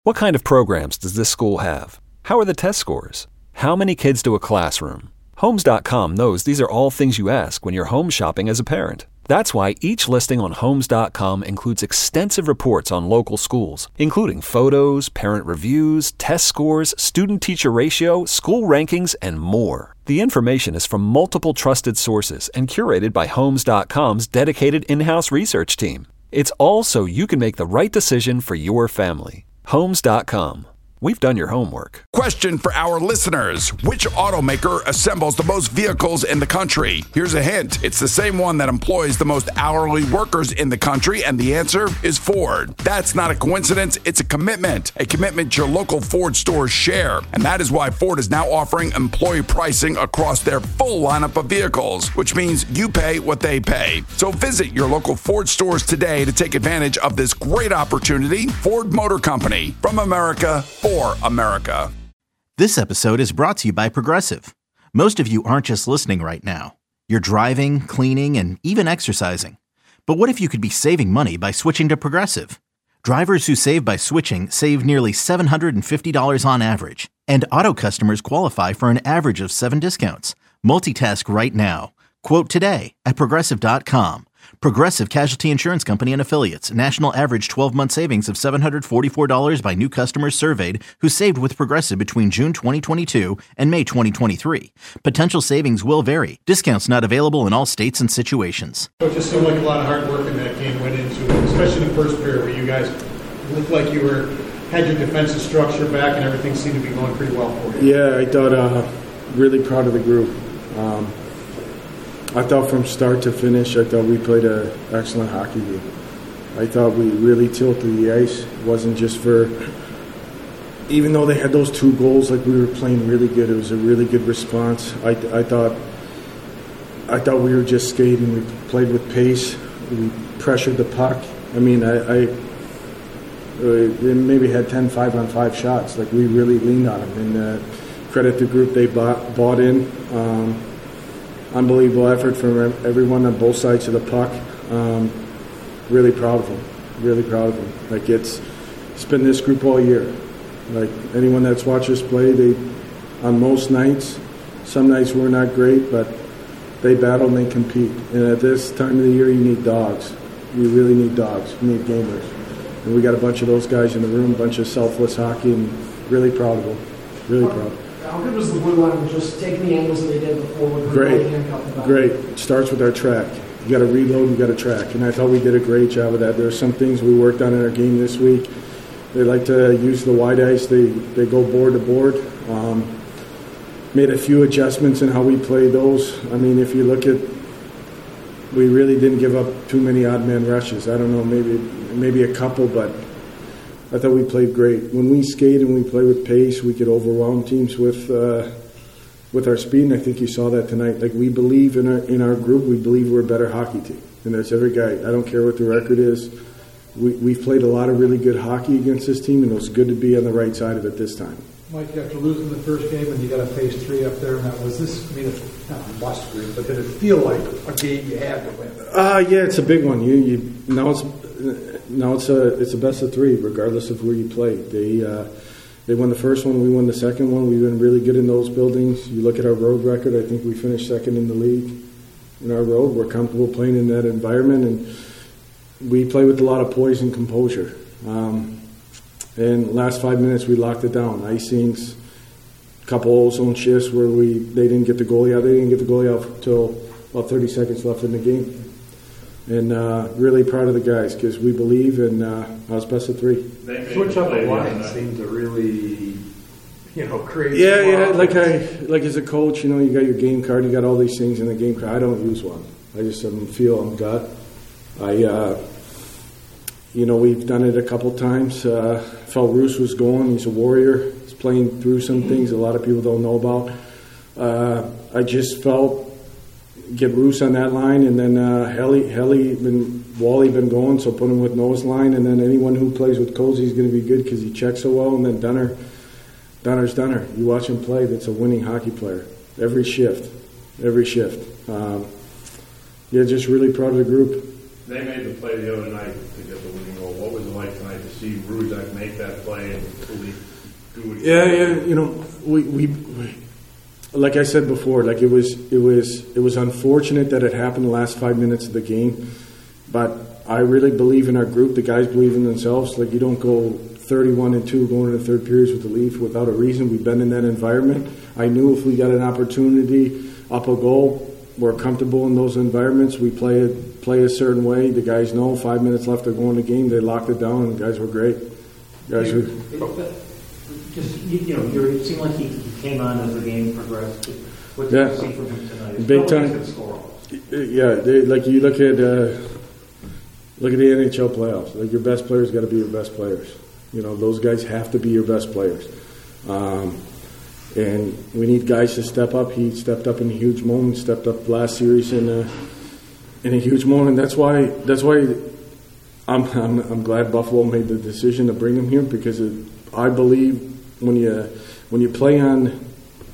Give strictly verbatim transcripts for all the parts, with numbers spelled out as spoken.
What kind of programs does this school have? How are the test scores? How many kids do a classroom? Homes dot com knows these are all things you ask when you're home shopping as a parent. That's why each listing on Homes dot com includes extensive reports on local schools, including photos, parent reviews, test scores, student-teacher ratio, school rankings, and more. The information is from multiple trusted sources and curated by Homes dot com's dedicated in-house research team. It's all so you can make the right decision for your family. Homes dot com. We've done your homework. Question for our listeners. Which automaker assembles the most vehicles in the country? Here's a hint. It's the same one that employs the most hourly workers in the country, and the answer is Ford. That's not a coincidence. It's a commitment. A commitment your local Ford stores share. And that is why Ford is now offering employee pricing across their full lineup of vehicles, which means you pay what they pay. So visit your local Ford stores today to take advantage of this great opportunity. Ford Motor Company. From America, for America. This episode is brought to you by Progressive. Most of you aren't just listening right now. You're driving, cleaning, and even exercising. But what if you could be saving money by switching to Progressive? Drivers who save by switching save nearly seven hundred fifty dollars on average. And auto customers qualify for an average of seven discounts. Multitask right now. Quote today at Progressive dot com. Progressive Casualty Insurance Company and Affiliates. National average twelve-month savings of seven hundred forty-four dollars by new customers surveyed who saved with Progressive between June twenty twenty-two and May twenty twenty-three. Potential savings will vary. Discounts not available in all states and situations. It just seemed like a lot of hard work in that game went into it, especially in the first period where you guys looked like you were had your defensive structure back and everything seemed to be going pretty well for you. Yeah, I thought uh, really proud of the group. Um, I thought from start to finish, I thought we played an excellent hockey game. I thought we really tilted the ice. It wasn't just for, even though they had those two goals, like we were playing really good. It was a really good response. I, I thought, I thought we were just skating. We played with pace. We pressured the puck. I mean, I, I uh, maybe had ten five on five shots. Like we really leaned on them. And uh, credit the group, they bought, bought in. Um, Unbelievable effort from everyone on both sides of the puck. Um, really proud of them. Really proud of them. Like it's, it's been this group all year. Like anyone that's watched us play, they, on most nights, some nights we're not great, but they battle and they compete. And at this time of the year, you need dogs. You really need dogs. You need gamers. And we got a bunch of those guys in the room, a bunch of selfless hockey, and really proud of them. Really proud. How good was the blue line with just taking the angles that they did before? With great, great. It starts with our track. You got to reload, you got to track. And I thought we did a great job of that. There are some things we worked on in our game this week. They like to use the wide ice. They, they go board to board. Um, made a few adjustments in how we played those. I mean, if you look at, we really didn't give up too many odd man rushes. I don't know, maybe maybe a couple, but I thought we played great. When we skate and we play with pace, we could overwhelm teams with uh, with our speed, and I think you saw that tonight. Like we believe in our in our group, we believe we're a better hockey team, and that's every guy. I don't care what the record is. We, we've played a lot of really good hockey against this team, and it was good to be on the right side of it this time. Mike, after losing the first game and you got a phase three up there, and that was this, I mean, it's not a must win, but did it feel like a game you had to win? Uh, yeah, it's a big one. You, you now it's now it's a it's a best of three, regardless of where you play. They uh, they won the first one, we won the second one. We've been really good in those buildings. You look at our road record. I think we finished second in the league in our road. We're comfortable playing in that environment, and we play with a lot of poise and composure. Um, and last five minutes, we locked it down. Icings, a couple ozone shifts where we they didn't get the goalie out. They didn't get the goalie out until about thirty seconds left in the game. And uh, really proud of the guys because we believe in uh, us best of three. Switch up the line seemed to really, you know, create. Yeah, yeah. Like I, like as a coach, you know, you got your game card, you got all these things in the game card. I don't use one. I just um, feel I'm gut. I, uh, you know, we've done it a couple times. Uh, felt Roos was going. He's a warrior. He's playing through some things a lot of people don't know about. Uh, I just felt. Get Roos on that line, and then uh, Helly, Helly, been Wally been going, so put him with nose line, and then anyone who plays with Cozy is going to be good because he checks so well. And then Dunner, Dunner's Dunner. You watch him play; that's a winning hockey player. Every shift, every shift. Um, yeah, just really proud of the group. They made the play the other night to get the winning goal. What was it like tonight to see Ruzak make that play and really do what he Yeah, did? yeah. You know, we, we, we, like I said before, like it was, it was, it was unfortunate that it happened the last five minutes of the game, but I really believe in our group. The guys believe in themselves. Like you don't go thirty-one and two going into third periods with the lead without a reason. We've been in that environment. I knew if we got an opportunity up a goal, we're comfortable in those environments. We play it, play a certain way. The guys know five minutes left to go in the game. They locked it down, and the guys were great. Guys were. Just you, you know, you're, it seemed like he, he came on as the game progressed. What did Yeah. you see from him tonight? Big Still time. a good scorer. Yeah, they, like you look at uh, look at the N H L playoffs. Like your best players got to be your best players. You know, those guys have to be your best players. Um, and we need guys to step up. He stepped up in a huge moment. Stepped up last series in a in a huge moment. That's why. That's why I'm I'm, I'm glad Buffalo made the decision to bring him here because it, I believe when you when you play on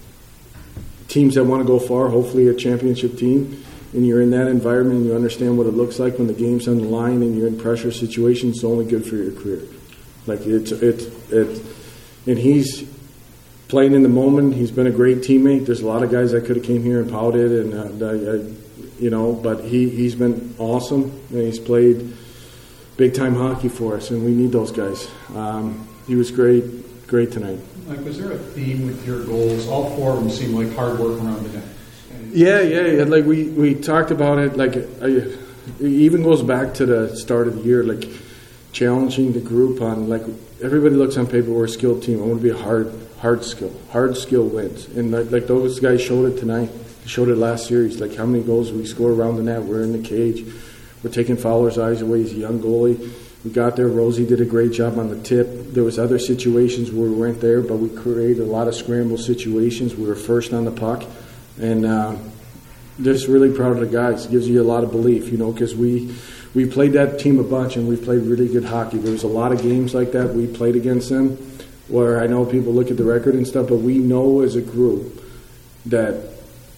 teams that want to go far, hopefully a championship team, and you're in that environment and you understand what it looks like when the game's on the line and you're in pressure situations, it's only good for your career. Like it's it's it's and he's playing in the moment. He's been a great teammate. There's a lot of guys that could have came here and pouted, and uh, I, I, you know, but he he's been awesome and he's played big time hockey for us, and we need those guys. Um, he was great, great tonight. Like, was there a theme with your goals? All four of them seemed like hard work around the net. Yeah, yeah, yeah. Like we, we talked about it. Like I, it even goes back to the start of the year. Like challenging the group on like everybody looks on paper we're a skilled team. I want to be a hard, hard skill. Hard skill wins, and like, like those guys showed it tonight. They showed it last series. Like how many goals we score around the net. We're in the cage. We're taking Fowler's eyes away. He's a young goalie. We got there. Rosie did a great job on the tip. There was other situations where we weren't there, but we created a lot of scramble situations. We were first on the puck. And uh, just really proud of the guys. It gives you a lot of belief, you know, because we, we played that team a bunch and we played really good hockey. There was a lot of games like that we played against them where I know people look at the record and stuff, but we know as a group that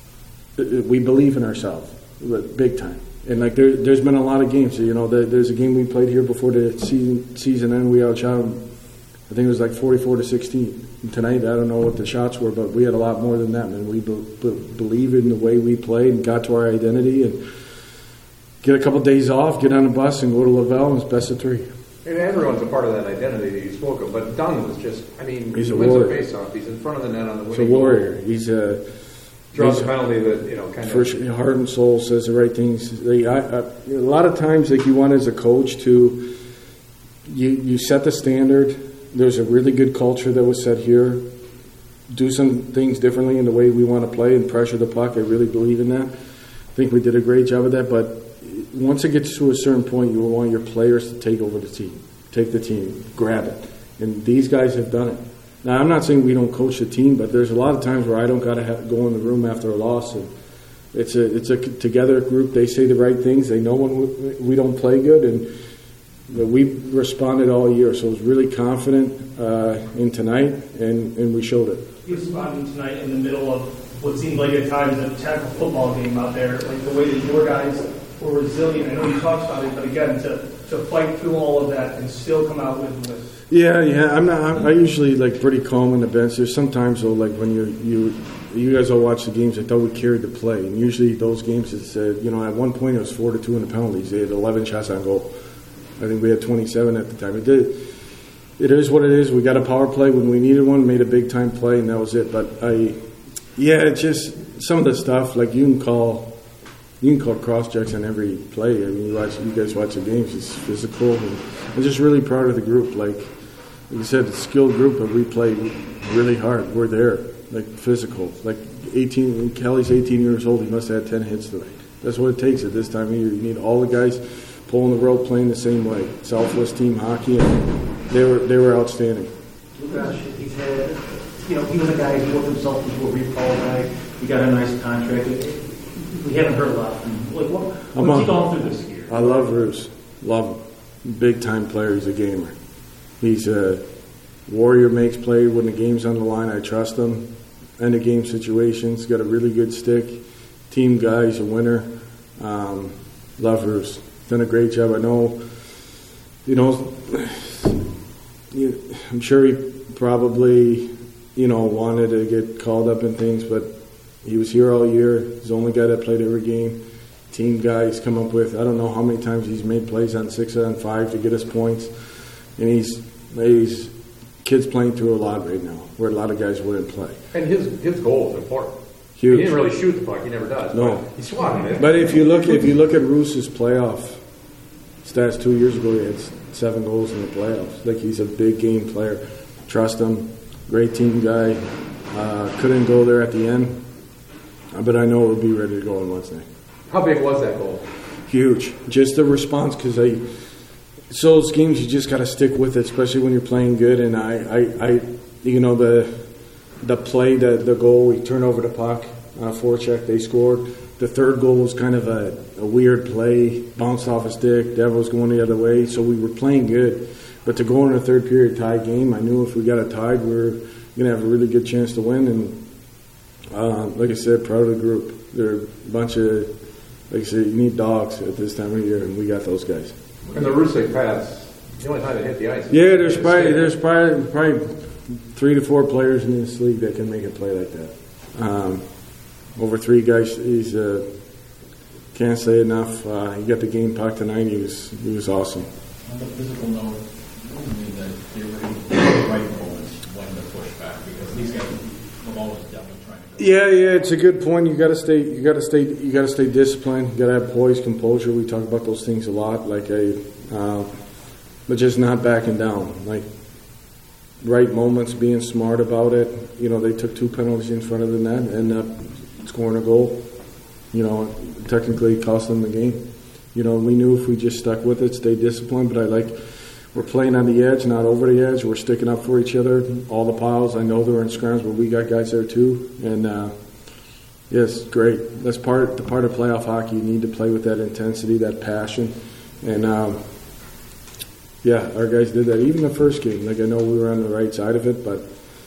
we believe in ourselves big time. And like there, there's been a lot of games. You know, there's a game we played here before the season season ended. We outshot them. I think it was like forty-four to sixteen. And tonight, I don't know what the shots were, but we had a lot more than them. And we be, be, believe in the way we played and got to our identity and get a couple days off, get on a bus, and go to Laval. And it's best of three. And everyone's a part of that identity that you spoke of. But Dunn was just, I mean, he's he a wins warrior. a face-off. He's in front of the net on the winning He's a warrior. Goal. He's a draws a penalty that, you know, kind of first, heart and soul, says the right things. They, I, I, a lot of times, like you want as a coach to you you set the standard. There's a really good culture that was set here. Do some things differently in the way we want to play and pressure the puck. I really believe in that. I think we did a great job of that. But once it gets to a certain point, you will want your players to take over the team, take the team, grab it, and these guys have done it. Now, I'm not saying we don't coach the team, but there's a lot of times where I don't got to go in the room after a loss. And it's a it's a together group. They say the right things. They know when we, we don't play good, and we responded all year. So I was really confident uh, in tonight, and, and we showed it. You responded tonight in the middle of what seemed like at times a tackle football game out there, like the way that your guys were resilient. I know you talked about it, but again, to, to fight through all of that and still come out with with. Yeah, yeah. I'm not. I'm, I usually like pretty calm on the bench. There's sometimes though, like when you you you guys all watch the games. I thought we carried the play, and usually those games it's uh, you know at one point it was four to two in the penalties. They had eleven shots on goal. I think we had twenty-seven at the time. It did. It is what it is. We got a power play when we needed one, made a big time play, and that was it. But I, yeah, it's just some of the stuff like you can call. You can call cross checks on every play. I mean, you watch, you guys watch the games. It's physical, and I'm just really proud of the group. Like. Like you said, it's a skilled group, but we play really hard. We're there, like physical. Like eighteen, Kelly's eighteen years old. He must have had ten hits today. That's what it takes at this time of year. You need all the guys pulling the rope, playing the same way. Selfless team hockey, and they were they were outstanding. Lukas, he's had, you know, he was a guy who worked himself into a recall guy. He got a nice contract. We haven't heard a lot from him. Like, what, what's he gone through this year? I love Roos. Love him. Big time player. He's a gamer. He's a warrior, makes play when the game's on the line. I trust him. End of game situations. Got a really good stick. Team guy. He's a winner. Um, love Roos. Done a great job. I know, you know, you, I'm sure he probably, you know, wanted to get called up in things, but he was here all year. He's the only guy that played every game. Team guy he's come up with. I don't know how many times he's made plays on six on five to get us points. And he's, he's kids playing through a lot right now, where a lot of guys wouldn't play. And his his goal is important. Huge. He didn't really shoot the puck. He never does. No. But he swatted it. But if you look, if you look at Roos's playoff stats two years ago, he had seven goals in the playoffs. Like, he's a big game player. Trust him. Great team guy. Uh, couldn't go there at the end, but I know we'll be ready to go on Wednesday. How big was that goal? Huge. Just the response, because I, so those games you just got to stick with it, especially when you're playing good. And I, I, I you know, the the play, the the goal, we turned over the puck on a forecheck, they scored. The third goal was kind of a, a weird play, bounced off a stick, Devil was going the other way, so we were playing good. But to go in a third period tie game, I knew if we got it tied, we were going to have a really good chance to win. And uh, like I said, proud of the group. They're a bunch of, like I said, you need dogs at this time of year, and we got those guys. And the Rousek pass, the only time it hit the ice. Yeah, there's probably there's probably probably three to four players in this league that can make a play like that. Um, over three guys, he's uh, can't say enough. Uh, he got the game puck tonight. He was he was awesome. On the physical note, what do you mean that they were in the right moments when to push back, because these guys have always definitely trying to go. Yeah, yeah, it's a good point. You got to stay. You got to stay. You got to stay disciplined. You got to have poise, composure. We talk about those things a lot. Like a, uh, but just not backing down. Like right moments, being smart about it. You know, they took two penalties in front of the net, and ended up scoring a goal. You know, technically cost them the game. You know, we knew if we just stuck with it, stayed disciplined. But I like. We're playing on the edge, not over the edge. We're sticking up for each other. All the piles, I know they're in scrums, but we got guys there too. And uh, yes, great. That's part the part of playoff hockey. You need to play with that intensity, that passion. And um, yeah, our guys did that. Even the first game, like I know we were on the right side of it, but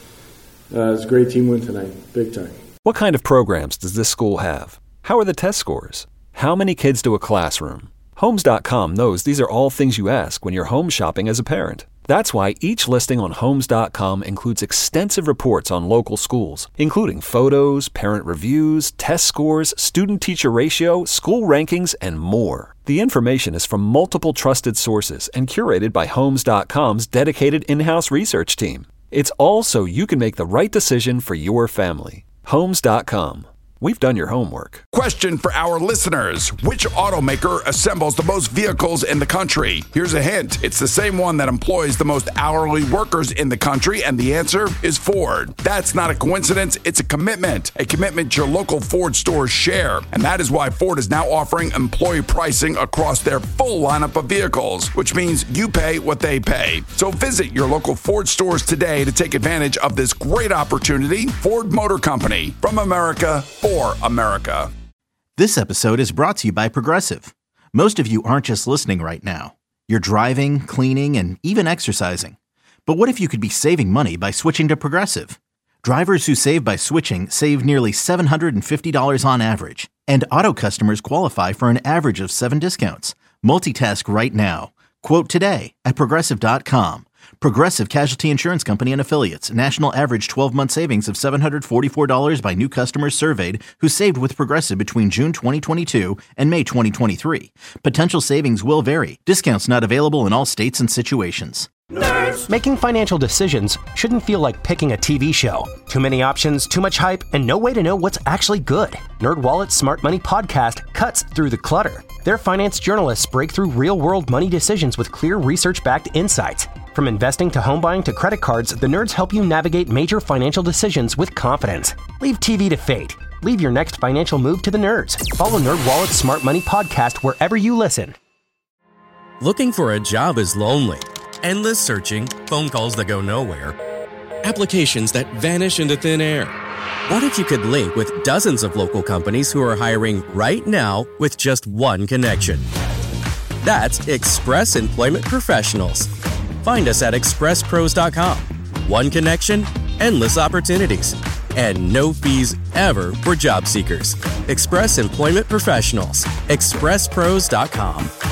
uh, it's a great team win tonight, big time. What kind of programs does this school have? How are the test scores? How many kids do a classroom? Homes dot com knows these are all things you ask when you're home shopping as a parent. That's why each listing on Homes dot com includes extensive reports on local schools, including photos, parent reviews, test scores, student-teacher ratio, school rankings, and more. The information is from multiple trusted sources and curated by Homes dot com's dedicated in-house research team. It's all so you can make the right decision for your family. Homes dot com. We've done your homework. Question for our listeners. Which automaker assembles the most vehicles in the country? Here's a hint. It's the same one that employs the most hourly workers in the country, and the answer is Ford. That's not a coincidence. It's a commitment. A commitment your local Ford stores share. And that is why Ford is now offering employee pricing across their full lineup of vehicles, which means you pay what they pay. So visit your local Ford stores today to take advantage of this great opportunity. Ford Motor Company. From America, for America. This episode is brought to you by Progressive. Most of you aren't just listening right now. You're driving, cleaning, and even exercising. But what if you could be saving money by switching to Progressive? Drivers who save by switching save nearly seven hundred fifty dollars on average. And auto customers qualify for an average of seven discounts. Multitask right now. Quote today at Progressive dot com. Progressive Casualty Insurance Company and Affiliates. National average twelve-month savings of seven hundred forty-four dollars by new customers surveyed who saved with Progressive between June twenty twenty-two and May twenty twenty-three. Potential savings will vary. Discounts not available in all states and situations. Nerds. Making financial decisions shouldn't feel like picking a T V show. Too many options, too much hype, and no way to know what's actually good. NerdWallet's Smart Money Podcast cuts through the clutter. Their finance journalists break through real-world money decisions with clear research-backed insights. From investing to home buying to credit cards, the nerds help you navigate major financial decisions with confidence. Leave T V to fate. Leave your next financial move to the nerds. Follow NerdWallet's Smart Money Podcast wherever you listen. Looking for a job is lonely. Endless searching, phone calls that go nowhere, applications that vanish into thin air. What if you could link with dozens of local companies who are hiring right now with just one connection? That's Express Employment Professionals. Find us at express pros dot com. One connection, endless opportunities, and no fees ever for job seekers. Express Employment Professionals. express pros dot com.